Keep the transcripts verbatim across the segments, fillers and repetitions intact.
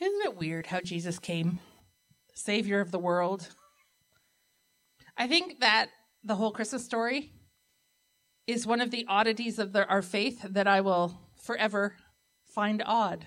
Isn't it weird how Jesus came, Savior of the world? I think that the whole Christmas story is one of the oddities of the, our faith that I will forever find odd.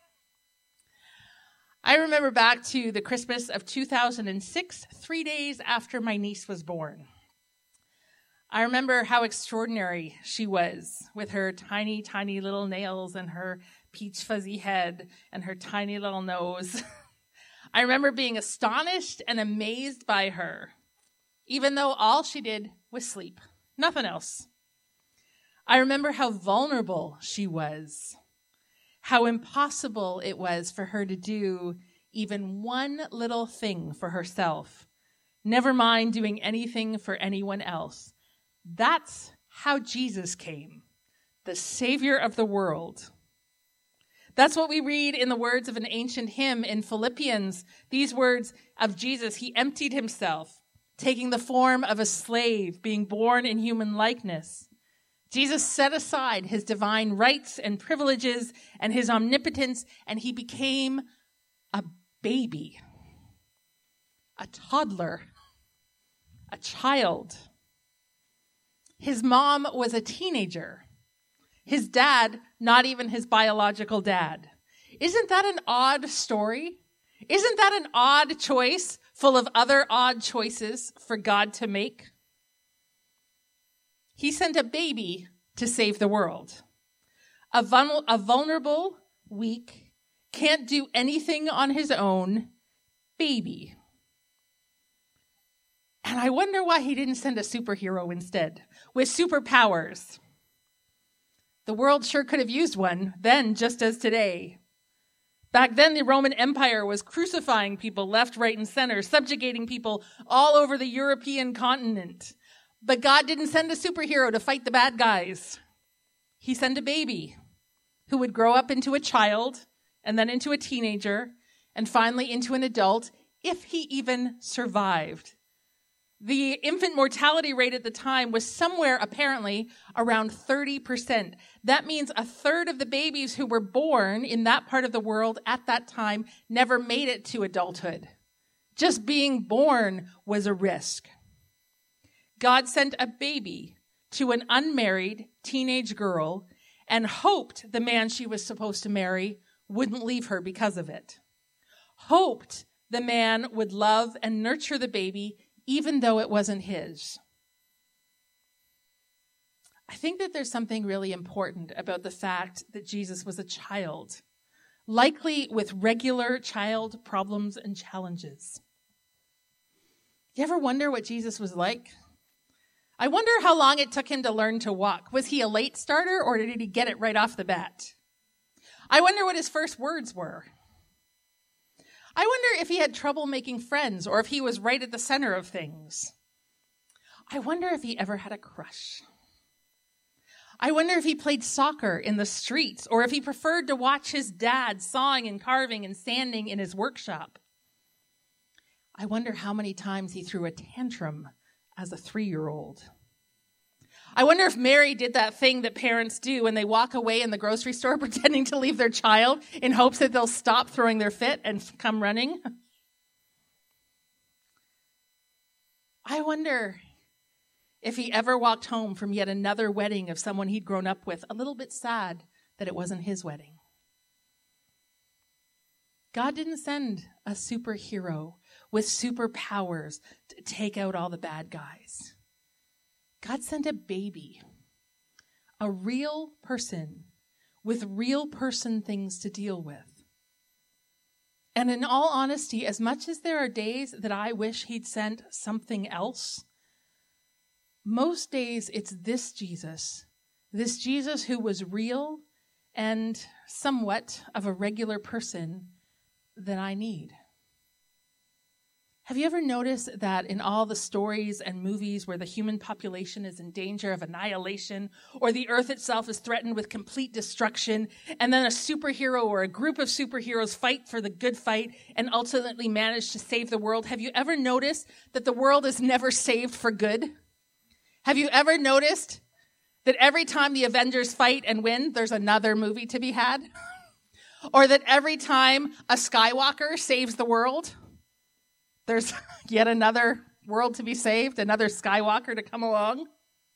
I remember back to the Christmas of two thousand six, three days after my niece was born. I remember how extraordinary she was with her tiny, tiny little nails and her peach fuzzy head and her tiny little nose. I remember being astonished and amazed by her, even though all she did was sleep, nothing else. I remember how vulnerable she was, how impossible it was for her to do even one little thing for herself, never mind doing anything for anyone else. That's how Jesus came, the Savior of the world. That's what we read in the words of an ancient hymn in Philippians. These words of Jesus, he emptied himself, taking the form of a slave, being born in human likeness. Jesus set aside his divine rights and privileges and his omnipotence, and he became a baby, a toddler, a child. His mom was a teenager. His dad, not even his biological dad. Isn't that an odd story? Isn't that an odd choice full of other odd choices for God to make? He sent a baby to save the world. A, vul- a vulnerable, weak, can't do anything on his own baby. And I wonder why he didn't send a superhero instead, with superpowers. The world sure could have used one then, just as today. Back then, the Roman Empire was crucifying people left, right, and center, subjugating people all over the European continent. But God didn't send a superhero to fight the bad guys. He sent a baby who would grow up into a child, and then into a teenager, and finally into an adult, if he even survived. The infant mortality rate at the time was somewhere, apparently, around thirty percent. That means a third of the babies who were born in that part of the world at that time never made it to adulthood. Just being born was a risk. God sent a baby to an unmarried teenage girl and hoped the man she was supposed to marry wouldn't leave her because of it. Hoped the man would love and nurture the baby even though it wasn't his. I think that there's something really important about the fact that Jesus was a child, likely with regular child problems and challenges. You ever wonder what Jesus was like? I wonder how long it took him to learn to walk. Was he a late starter, or did he get it right off the bat? I wonder what his first words were. I wonder if he had trouble making friends, or if he was right at the center of things. I wonder if he ever had a crush. I wonder if he played soccer in the streets, or if he preferred to watch his dad sawing and carving and sanding in his workshop. I wonder how many times he threw a tantrum as a three-year-old. I wonder if Mary did that thing that parents do when they walk away in the grocery store pretending to leave their child in hopes that they'll stop throwing their fit and come running. I wonder if he ever walked home from yet another wedding of someone he'd grown up with, a little bit sad that it wasn't his wedding. God didn't send a superhero with superpowers to take out all the bad guys. God sent a baby, a real person with real person things to deal with. And in all honesty, as much as there are days that I wish he'd sent something else, most days it's this Jesus, this Jesus who was real and somewhat of a regular person that I need. Have you ever noticed that in all the stories and movies where the human population is in danger of annihilation, or the earth itself is threatened with complete destruction, and then a superhero or a group of superheroes fight for the good fight and ultimately manage to save the world? Have you ever noticed that the world is never saved for good? Have you ever noticed that every time the Avengers fight and win, there's another movie to be had? Or that every time a Skywalker saves the world, there's yet another world to be saved, another Skywalker to come along.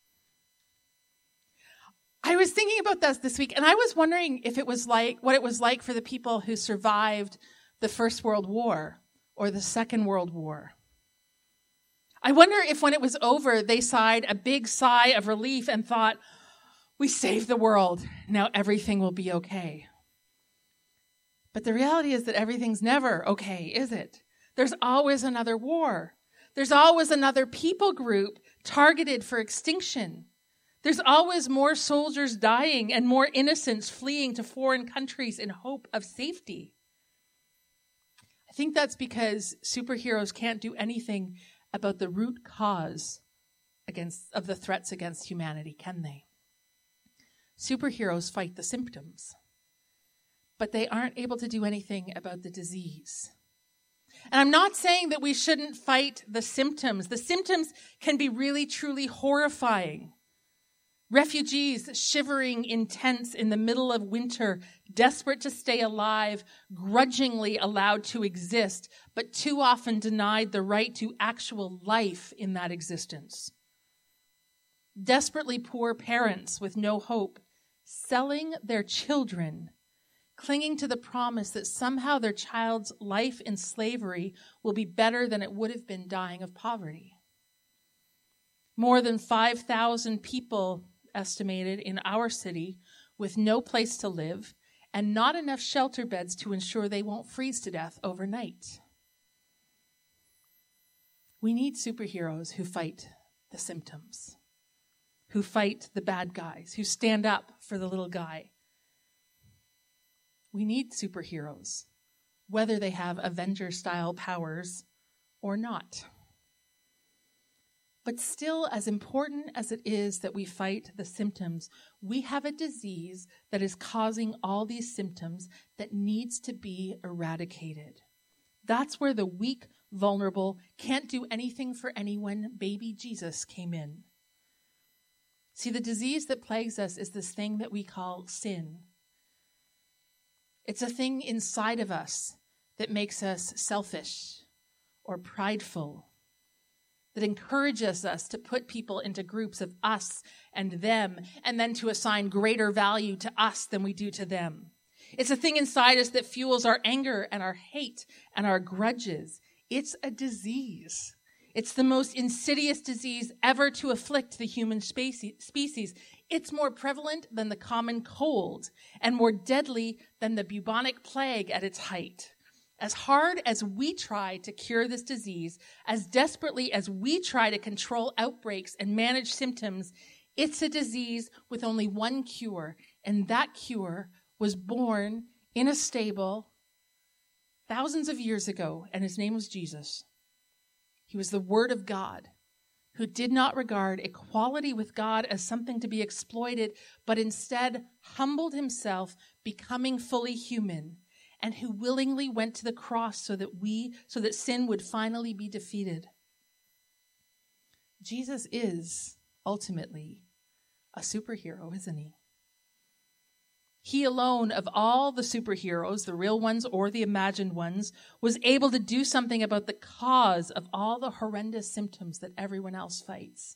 I was thinking about this this week, and I was wondering if it was like what it was like for the people who survived the First World War or the Second World War. I wonder if when it was over, they sighed a big sigh of relief and thought, we saved the world. Now everything will be okay. But the reality is that everything's never okay, is it? There's always another war. There's always another people group targeted for extinction. There's always more soldiers dying and more innocents fleeing to foreign countries in hope of safety. I think that's because superheroes can't do anything about the root cause against of the threats against humanity, can they? Superheroes fight the symptoms, but they aren't able to do anything about the disease. And I'm not saying that we shouldn't fight the symptoms. The symptoms can be really, truly horrifying. Refugees shivering in tents in the middle of winter, desperate to stay alive, grudgingly allowed to exist, but too often denied the right to actual life in that existence. Desperately poor parents with no hope, selling their children, clinging to the promise that somehow their child's life in slavery will be better than it would have been dying of poverty. More than five thousand people estimated in our city with no place to live and not enough shelter beds to ensure they won't freeze to death overnight. We need superheroes who fight the symptoms, who fight the bad guys, who stand up for the little guy. We need superheroes, whether they have Avenger-style powers or not. But still, as important as it is that we fight the symptoms, we have a disease that is causing all these symptoms that needs to be eradicated. That's where the weak, vulnerable, can't do anything for anyone baby Jesus came in. See, the disease that plagues us is this thing that we call sin. It's a thing inside of us that makes us selfish or prideful, that encourages us to put people into groups of us and them, and then to assign greater value to us than we do to them. It's a thing inside us that fuels our anger and our hate and our grudges. It's a disease. It's the most insidious disease ever to afflict the human species. It's more prevalent than the common cold and more deadly than the bubonic plague at its height. As hard as we try to cure this disease, as desperately as we try to control outbreaks and manage symptoms, it's a disease with only one cure, and that cure was born in a stable thousands of years ago, and his name was Jesus. He was the Word of God, who did not regard equality with God as something to be exploited, but instead humbled himself, becoming fully human, and who willingly went to the cross so that we, so that sin would finally be defeated. Jesus is ultimately a superhero, isn't he? He alone of all the superheroes, the real ones or the imagined ones, was able to do something about the cause of all the horrendous symptoms that everyone else fights.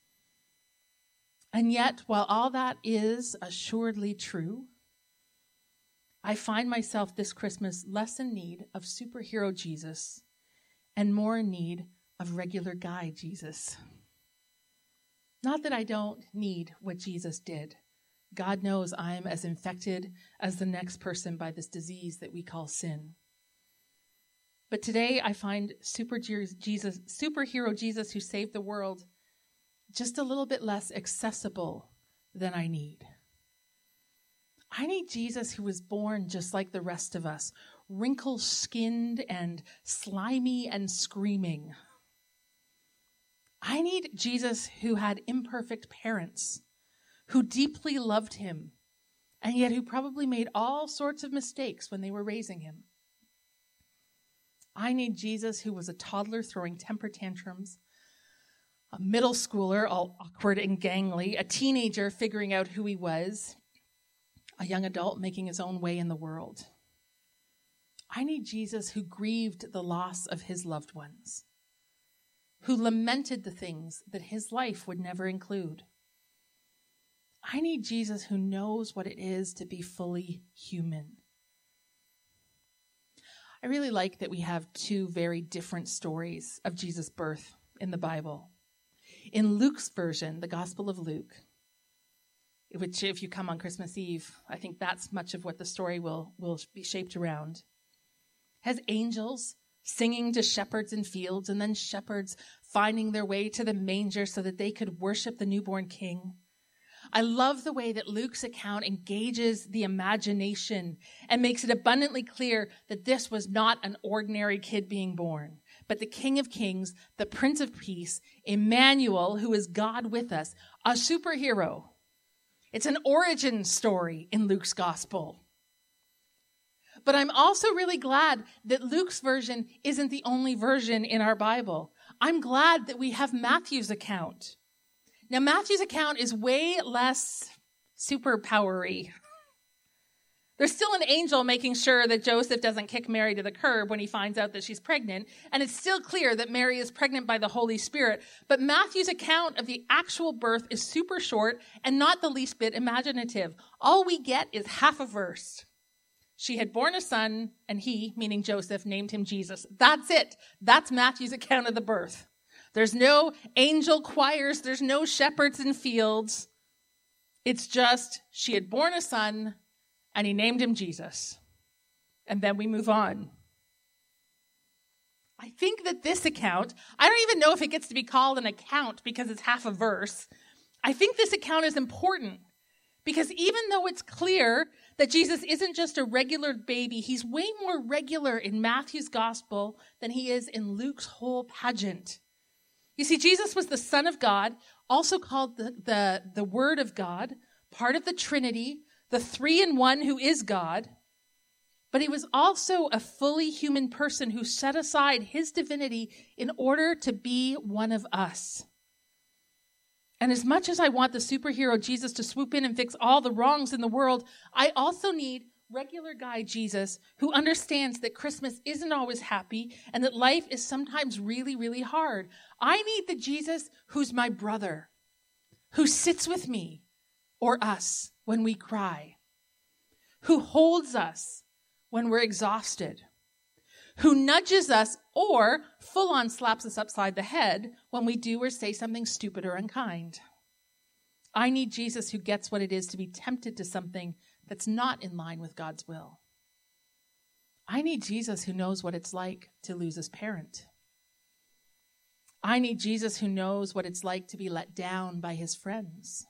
And yet, while all that is assuredly true, I find myself this Christmas less in need of superhero Jesus and more in need of regular guy Jesus. Not that I don't need what Jesus did. God knows I am as infected as the next person by this disease that we call sin. But today I find super Jesus, superhero Jesus who saved the world just a little bit less accessible than I need. I need Jesus who was born just like the rest of us, wrinkle-skinned and slimy and screaming. I need Jesus who had imperfect parents, who deeply loved him, and yet who probably made all sorts of mistakes when they were raising him. I need Jesus who was a toddler throwing temper tantrums, a middle schooler all awkward and gangly, a teenager figuring out who he was, a young adult making his own way in the world. I need Jesus who grieved the loss of his loved ones, who lamented the things that his life would never include. I need Jesus who knows what it is to be fully human. I really like that we have two very different stories of Jesus' birth in the Bible. In Luke's version, the Gospel of Luke, which if you come on Christmas Eve, I think that's much of what the story will, will be shaped around, has angels singing to shepherds in fields and then shepherds finding their way to the manger so that they could worship the newborn king. I love the way that Luke's account engages the imagination and makes it abundantly clear that this was not an ordinary kid being born, but the King of Kings, the Prince of Peace, Emmanuel, who is God with us, a superhero. It's an origin story in Luke's gospel. But I'm also really glad that Luke's version isn't the only version in our Bible. I'm glad that we have Matthew's account. Now, Matthew's account is way less superpowery. There's still an angel making sure that Joseph doesn't kick Mary to the curb when he finds out that she's pregnant. And it's still clear that Mary is pregnant by the Holy Spirit. But Matthew's account of the actual birth is super short and not the least bit imaginative. All we get is half a verse. She had borne a son, and he, meaning Joseph, named him Jesus. That's it. That's Matthew's account of the birth. There's no angel choirs. There's no shepherds in fields. It's just she had borne a son, and he named him Jesus. And then we move on. I think that this account, I don't even know if it gets to be called an account because it's half a verse. I think this account is important because even though it's clear that Jesus isn't just a regular baby, he's way more regular in Matthew's gospel than he is in Luke's whole pageant. You see, Jesus was the Son of God, also called the, the, the Word of God, part of the Trinity, the three in one who is God. But he was also a fully human person who set aside his divinity in order to be one of us. And as much as I want the superhero Jesus to swoop in and fix all the wrongs in the world, I also need regular guy Jesus who understands that Christmas isn't always happy and that life is sometimes really, really hard. I need the Jesus who's my brother, who sits with me or us when we cry, who holds us when we're exhausted, who nudges us or full-on slaps us upside the head when we do or say something stupid or unkind. I need Jesus who gets what it is to be tempted to something that's not in line with God's will. I need Jesus who knows what it's like to lose his parent. I need Jesus who knows what it's like to be let down by his friends.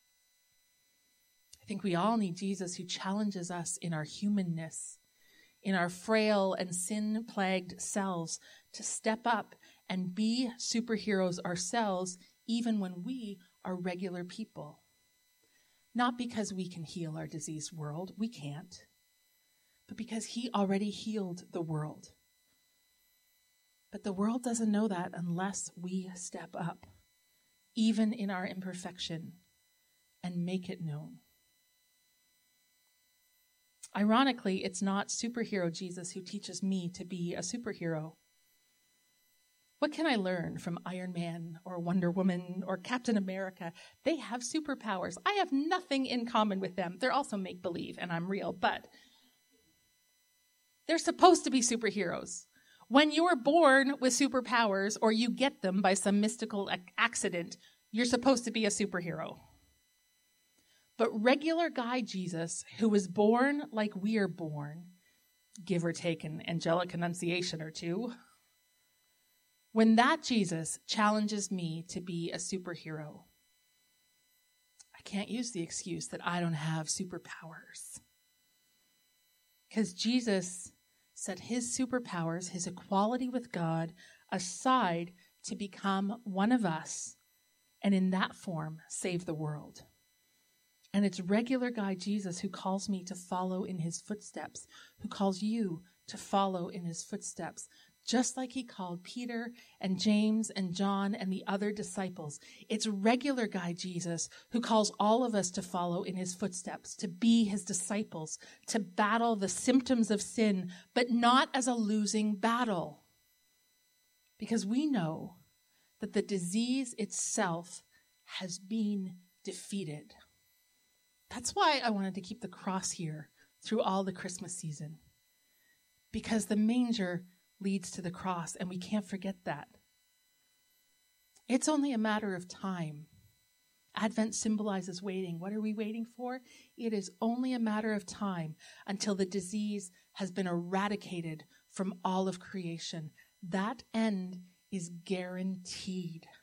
I think we all need Jesus who challenges us in our humanness, in our frail and sin-plagued selves, to step up and be superheroes ourselves, even when we are regular people. Not because we can heal our diseased world, we can't, but because he already healed the world. But the world doesn't know that unless we step up, even in our imperfection, and make it known. Ironically, it's not superhero Jesus who teaches me to be a superhero. What can I learn from Iron Man or Wonder Woman or Captain America? They have superpowers. I have nothing in common with them. They're also make-believe, and I'm real, but they're supposed to be superheroes. When you're born with superpowers or you get them by some mystical accident, you're supposed to be a superhero. But regular guy Jesus, who was born like we are born, give or take an angelic annunciation or two, when that Jesus challenges me to be a superhero, I can't use the excuse that I don't have superpowers. Because Jesus set his superpowers, his equality with God, aside to become one of us, and in that form, save the world. And it's regular guy Jesus who calls me to follow in his footsteps, who calls you to follow in his footsteps. just like he called Peter and James and John and the other disciples. It's regular guy Jesus who calls all of us to follow in his footsteps, to be his disciples, to battle the symptoms of sin, but not as a losing battle. Because we know that the disease itself has been defeated. That's why I wanted to keep the cross here through all the Christmas season. Because the manger leads to the cross, and we can't forget that. It's only a matter of time. Advent symbolizes waiting. What are we waiting for? It is only a matter of time until the disease has been eradicated from all of creation. That end is guaranteed.